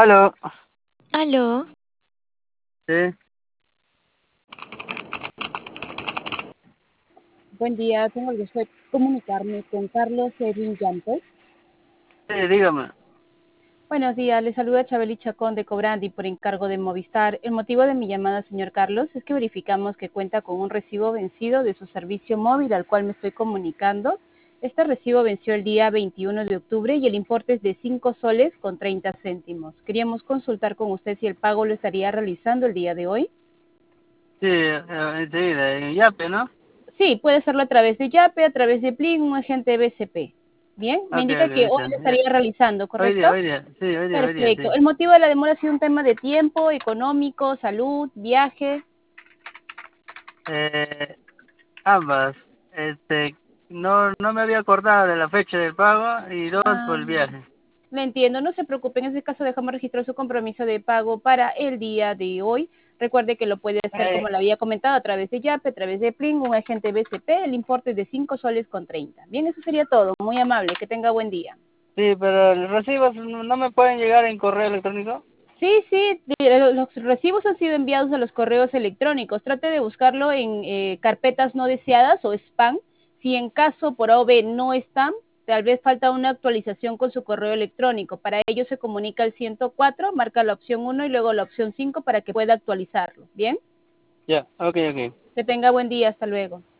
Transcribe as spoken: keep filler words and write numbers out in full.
Aló, Aló, sí, Buen día, tengo el gusto de comunicarme con Carlos Edwin Llantos. sí, dígame. Buenos días, le saluda Chabeli Chacón de Cobrandi por encargo de Movistar. El motivo de mi llamada, señor Carlos, es que verificamos que cuenta con un recibo vencido de su servicio móvil al cual me estoy comunicando. Este recibo venció el día veintiuno de octubre y el importe es de cinco soles con treinta céntimos. Queríamos consultar con usted si el pago lo estaría realizando el día de hoy. Sí, eh, enseguida, en Yape, ¿no? Sí, puede hacerlo a través de Yape, a través de Plin, un agente B C P. Bien, me Ok, indica ok, que hoy listo. lo Ya. estaría realizando, Hoy ¿correcto? día, hoy día, sí, hoy día, hoy día, Perfecto. sí. El motivo de la demora ha sido un tema de tiempo, económico, salud, viaje. Eh, ambas, este, no, no me había acordado de la fecha del pago y dos por Ah, el viaje. le entiendo, no se preocupe. En ese caso dejamos registrar su compromiso de pago para el día de hoy. Recuerde que lo puede hacer, Eh, como le había comentado, a través de Yape, a través de Plin, un agente B C P. El importe es de cinco soles con treinta. Bien, eso sería todo. Muy amable. Que tenga buen día. sí, pero los recibos no no me pueden llegar en correo electrónico. Sí, sí, de- los recibos han sido enviados a los correos electrónicos. Trate de buscarlo en eh, carpetas no deseadas o spam. Si en caso por A o B no están, tal vez falta una actualización con su correo electrónico. Para ello se comunica al ciento cuatro, marca la opción uno y luego la opción cinco para que pueda actualizarlo. ¿Bien? Ya, ok, ok. Que tenga buen día. Hasta luego.